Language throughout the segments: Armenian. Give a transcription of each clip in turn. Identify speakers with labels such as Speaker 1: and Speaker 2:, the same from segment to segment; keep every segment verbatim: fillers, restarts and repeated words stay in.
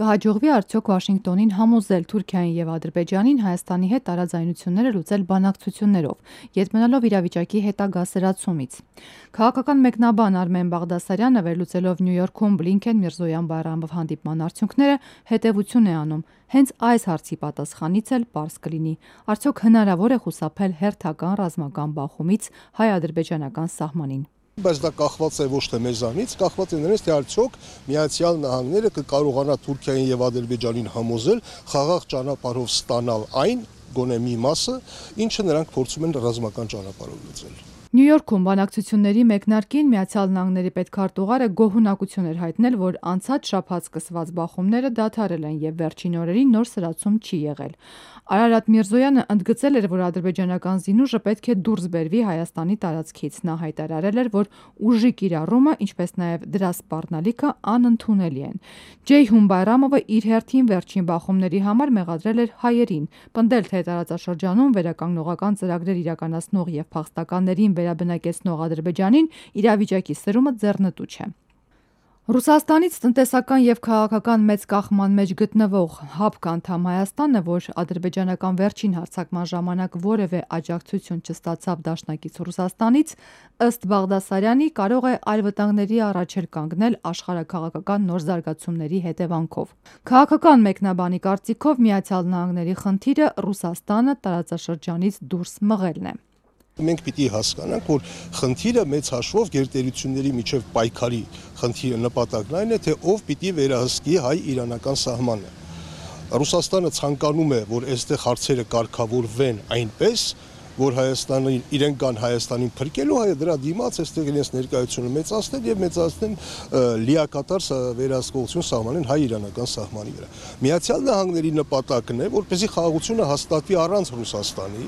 Speaker 1: Կհաջողվի արդյոք Վաշինգտոնին համոզել Թուրքիային եւ Ադրբեջանին Հայաստանի հետ տարաձայնությունները լուծել բանակցություններով, ետ մնալով իրավիճակի հետագա սրացումից։ Քաղաքական մեկնաբան Արմեն Բաղդասարյանը վերլուծելով Նյու Յորքում Բլինքեն-Միրզոյան-Բայրամով հանդիպման արդյունքները հետևություն է անում։ Հենց այս հարցի պատասխանից էլ պարզ կլինի, արդյոք հնարավոր է խուսափել հերթական ռազմական բախումից հայ-ադրբեջանական սահմանին։
Speaker 2: Բայց դա կախված է ոչ թե մեզանից, կախված է նրանից, թե արդյոք Միացյալ Նահանգները կկարողանա Թուրքիային եւ Ադրբեջանին համոզել խաղաղ ճանապարհով ստանալ այն, գոնե մի մասը, ինչը նրանք փորձում են ռազմական ճանապարհով լուծել։
Speaker 1: Նյու Յորքում բանակցությունների մեկնարկին Միացյալ Նահանգների պետքարտուղարը գոհունակություն էր հայտնել, որ անցած շաբաթ սկսված բախումները դադարել են եւ վերջին օրերին նոր սրացում չի եղել։ Արարատ Միրզոյանը ընդգծել էր, որ ադրբեջանական զինուժը պետք է դուրս բերվի Հայաստանի տարածքից։ Նա հայտարարել էր, որ ուժի կիրառումը, ինչպես նաեւ դրա սպառնալիքը անընդունելի են։ Ջեյհուն Բայրամովը իր հերթին վերջին բախումների համար մեղադրել էր հայերին, պնդել, թե տարածաշրջանում վերականգնողական ծրագրեր իրականացնող եւ փախստականներին վերաբնակեցնող Ադրբեջանին իրավիճակի սրումը ձեռնտու չէ։ Ռուսաստանից տնտեսական եւ քաղաքական մեծ կախման մեջ գտնվող ՀԱՊԿ անդամ Հայաստանը, որ ադրբեջանական վերջին հարձակման ժամանակ որևէ աջակցություն չստացավ դաշնակից Ռուսաստանից, ըստ Բաղդասարյանի կարող է այլ վտանգների առաջ էլ կանգնել աշխարհաքաղաքական նոր զարգացումների հետևանքով։ Քաղաքական մեկնաբանի կարծիքով Միացյալ Նահանգների խնդիրը Ռուսաստանը տարածաշրջանից դուրս մղելն է։
Speaker 2: Մենք պիտի հասկանանք, որ խնդիրը մեծ հաշվով գերտերությունների միջև պայքարի խնդիրը նպատակն այն է, թե ով պիտի վերահսկի հայ-իրանական սահմանը։ Ռուսաստանը ցանկանում է, որ այստեղ հարցերը կարգավորվեն այնպես, որ Հայաստանին իրենք կան Հայաստանին փրկելու, հայը դրա դիմաց այստեղ իրենց ներկայությունը մեծացնել եւ մեծացնել լիակատար վերահսկողություն սահմանեն հայ-իրանական սահմանի վրա։ Միացյալ Նահանգների նպատակն է, որպեսզի խաղաղությունը հաստատվի առանց Ռուսաստանի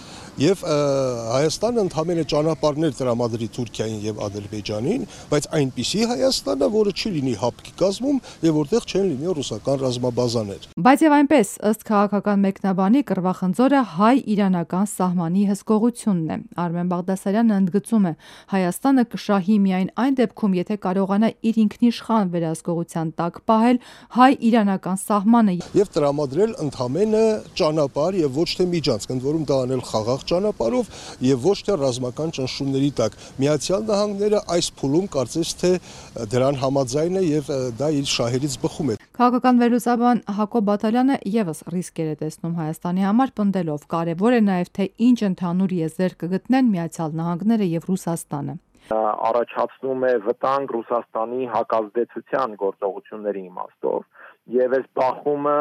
Speaker 2: Եվ Հայաստանը ընդհանրապես ճանապարհներ տրամադրի Թուրքիային եւ Ադրբեջանին, բայց այնպիսի Հայաստանը, որը չի լինի ՀԱՊԿ-ի կազմում եւ որտեղ չեն լինի ռուսական ռազմաբազաներ։
Speaker 1: Բայց եւ այնպես, ըստ քաղաքական մեկնաբանի, կռվախնձորը հայ-իրանական սահմանի հսկողությունն է։ Արմեն Բաղդասարյանը ընդգծում է, Հայաստանը կշահի միայն այն դեպքում, եթե կարողանա իր ինքնիշխան վերահսկողության տակ պահել հայ-իրանական սահմանը
Speaker 2: եւ տրամադրել ընդհանրապես ճանապարհ եւ ոչ թե միջանցք, ընդ որում դա անել խաղաղ ճանապարհով եւ ոչ թե ռազմական ճնշումների տակ։ Միացյալ Նահանգները այս փուլում կարծես թե դրան համաձայն է եւ դա իր շահերից բխում է։
Speaker 1: Քաղաքական վերլուծաբան Հակոբ Բաթալյանը եւս ռիսկեր է տեսնում Հայաստանի համար, պնդելով կարեւոր է նաեւ թե ինչ ընդհանուր եզր կգտնեն Միացյալ Նահանգները եւ Ռուսաստանը։
Speaker 3: Առաջացնում է վտանգ Ռուսաստանի հակազդեցության գործողությունների իմաստով եւ այս բախումը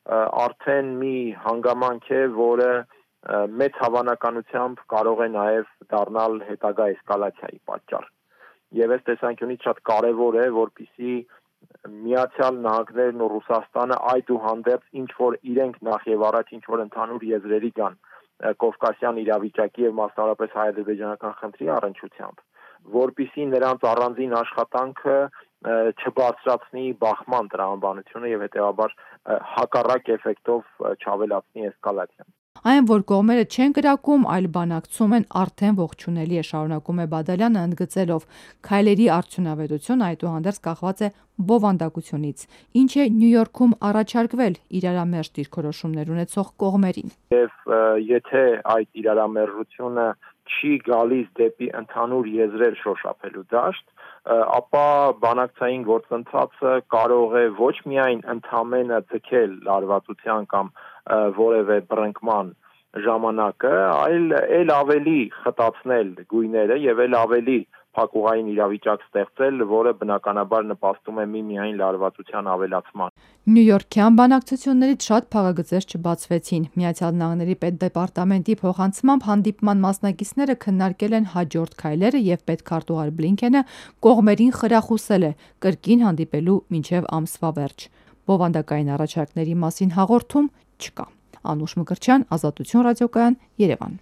Speaker 3: արդեն մի հանգամանք է, որը մեծ հավանականությամբ կարող է նաև դառնալ հետագա էսկալացիայի պատճառ։ Եվ այս տեսանկյունից շատ կարևոր է, որպեսզի Միացյալ Նահանգներն ու Ռուսաստանը այդուհանդերձ ինչ որ իրենք նախ եւ առաջ ինչ որ ընդհանուր եզրերի կան կովկասյան իրավիճակի եւ մասնավորապես հայ-ադրբեջանական խնդրի առնչությամբ, որպեսզի նրանց առանձին աշխատանքը չբարձրացնի բախման տրամաբանությունը եւ հետեւաբար հակառակ էֆեկտով չավելացնի էսկալացիան։
Speaker 1: Այն, որ կողմերը չեն կրակում, այլ բանակցում են, արդեն ողջունելի է, շարունակում է Բադալյանը ընդգծելով, քայլերի արդյունավետությունը այդուհանդերձ կախված է բովանդակությունից, ինչ է Նյու Յորքում առաջարկվել իրարամերժ դիրքորոշումներ ունեցող կողմերին։
Speaker 3: Եվ եթե այդ իրարամերժությունը չի գալիս դեպի ընդհանուր եզրեր շոշափելու դաշտ, ապա բանակցային գործընթացը կարող է ոչ միայն ընդհանրապես ձգել լարվածության կամ որևէ բռնկման ժամանակը, այլ ել ավելի խտացնել գույները եւ ել ավելի փակուղային իրավիճակ ստեղծել, որը բնականաբար նպաստում է միմիայն լարվածության ավելացման։
Speaker 1: Նյու Յորքյան բանակցություններից շատ փակագծեր չբացվեցին։ Միացյալ Նահանգների պետդեպարտամենտի փոխանցմամբ հանդիպման մասնակիցները քննարկել են հաջորդ քայլերը եւ պետքարտուղար Բլինքենը կողմերին խրախուսել է կրկին հանդիպելու մինչեւ ամսվա վերջ։ Բովանդակային առաջարկների մասին հաղորդում չկա։ Անուշ Մկրտչյան, Ազատություն ռադիոկայան, Երևան։